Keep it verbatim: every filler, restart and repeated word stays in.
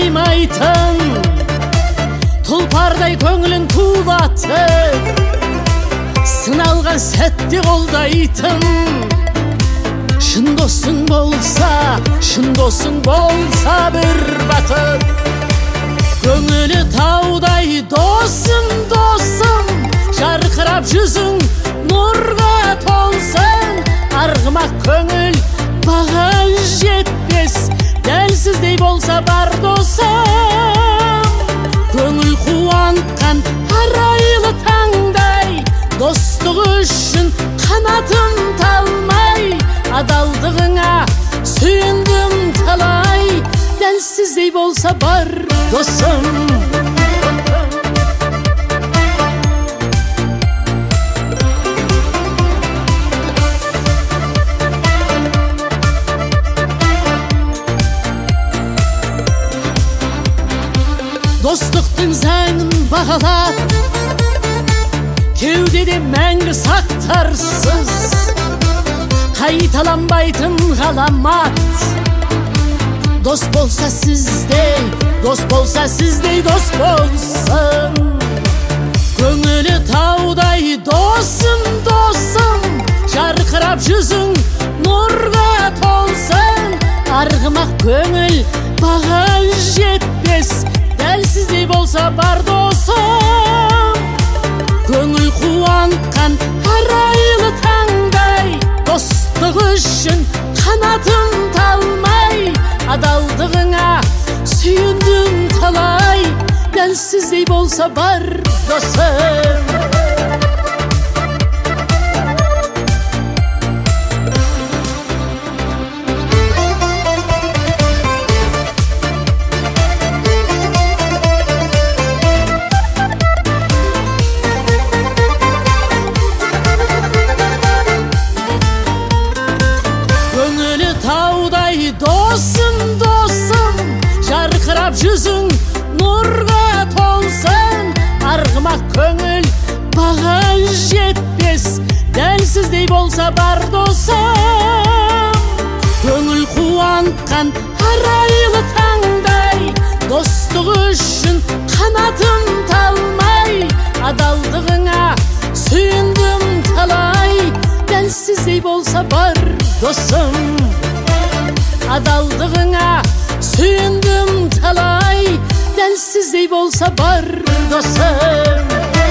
жаймайтын, тұлпардай көңілін тулатып, сыналған сәтте қолдайтын. Шын досың болса, шын досың болса бір бақыт. Көңілі таудай досым, досым, жарқырап жүзің нұрға толсын. Арғымақ көңіл баға жетпес, дәлсіздей болса бар досым. Көңіл қуантқан арайлы таңдай, достық үшін қанатын талмай, адалдығыңа сүйіндім талай, дәлсіздей болса бар досым. Достықтың заңын бағалап, кеудеде мәңгі сақтарсыз, қайталанбайтын ғаламат. Дос болса сіздей, дос болса сіздей дос болсын. Көңілі таудай досым, досым, жарқырап жүзің нұрға толсын. Арғымақ көңіл баға жетпес, дәлсіздей болса бар досым. Көңіл қуантқан арайлы таңдай, достық үшін қанатын талмай, адалдығыңа сүйіндім талай, дәлсіздей болса бар досым. Досым, досым, жарқырап жүзің нұрға толсын. Арғымақ көңіл баға жетпес, дәлсіздей болса бар досым. Көңіл қуантқан арайлы таңдай, достық үшін қанатын талмай, адалдығыңа сүйіндім талай, дәлсіздей болса бар досым. Адалдығыңа сүйіндім талай, дәлсіздей болса бар досым.